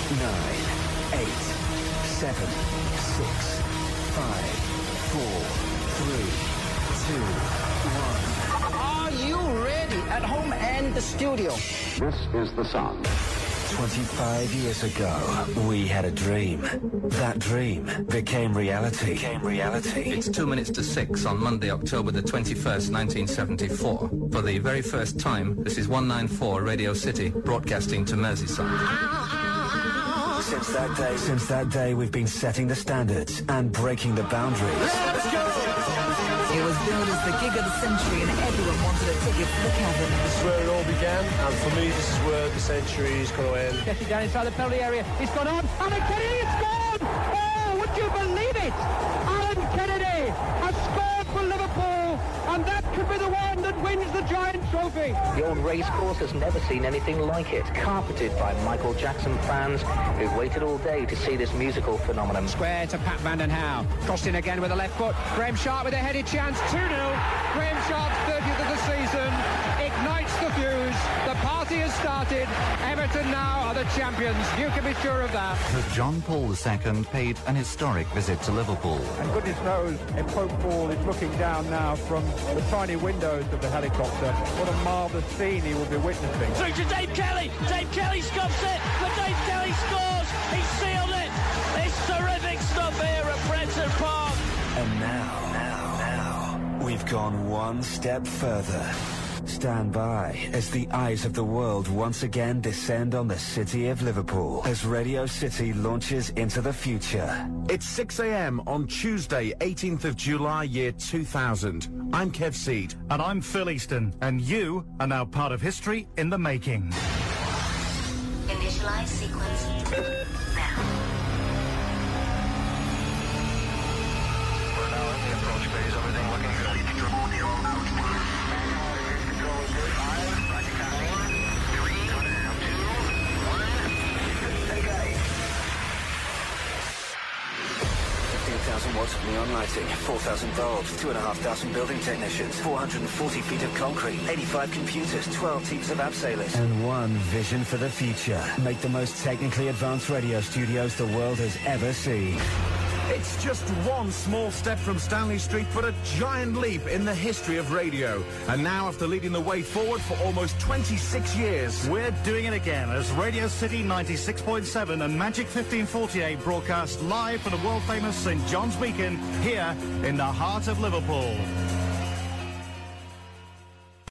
8, 7, 6, 5, 4, 3, 2, 1. Are you ready at home and the studio? This is the Sun. 25 years ago, we had a dream. That dream became reality. It's 2 minutes to 6 on Monday, October the 21st, 1974. For the very first time, this is 194 Radio City, broadcasting to Merseyside. Since that day, we've been setting the standards and breaking the boundaries. Let's go! It was billed as the gig of the century and everyone wanted a ticket for the cavern. This is where it all began, and for me, this is where the century is going to end. Getting down inside the penalty area. It's gone on. Alan Kennedy has scored! Oh, would you believe it? Alan Kennedy has scored for Liverpool, and that could be the one that wins the Giant Trophy. The old racecourse has never seen anything like it, carpeted by Michael Jackson fans who've waited all day to see this musical phenomenon. Square to Pat Van den Hauwe. Crossed in again with the left foot. Graham Sharp with a headed chance. 2-0. Graham Sharp's 30th of the season ignites the fuse. The party has started. Everton now are the champions. You can be sure of that. John Paul II paid an historic visit to Liverpool. And goodness knows if Pope Paul is looking down now from the tiny windows of the helicopter, what a marvellous scene he will be witnessing. Through to Dave Kelly. Dave Kelly scuffs it, but Dave Kelly scores. He sealed it. It's terrific stuff here at Prenton Park. And now, we've gone one step further. Stand by as the eyes of the world once again descend on the city of Liverpool as Radio City launches into the future. It's 6 a.m. on Tuesday, 18th of July, year 2000. I'm Kev Seed. And I'm Phil Easton. And you are now part of history in the making. Initialize sequence now. We're now in the approach phase. Everything looking good. 15,000 watts of neon lighting, 4,000 bulbs, 2,500 building technicians, 440 feet of concrete, 85 computers, 12 teams of abseilers, and one vision for the future. Make the most technically advanced radio studios the world has ever seen. It's just one small step from Stanley Street, but a giant leap in the history of radio. And now, after leading the way forward for almost 26 years, we're doing it again as Radio City 96.7 and Magic 1548 broadcast live from the world-famous St John's Beacon here in the heart of Liverpool.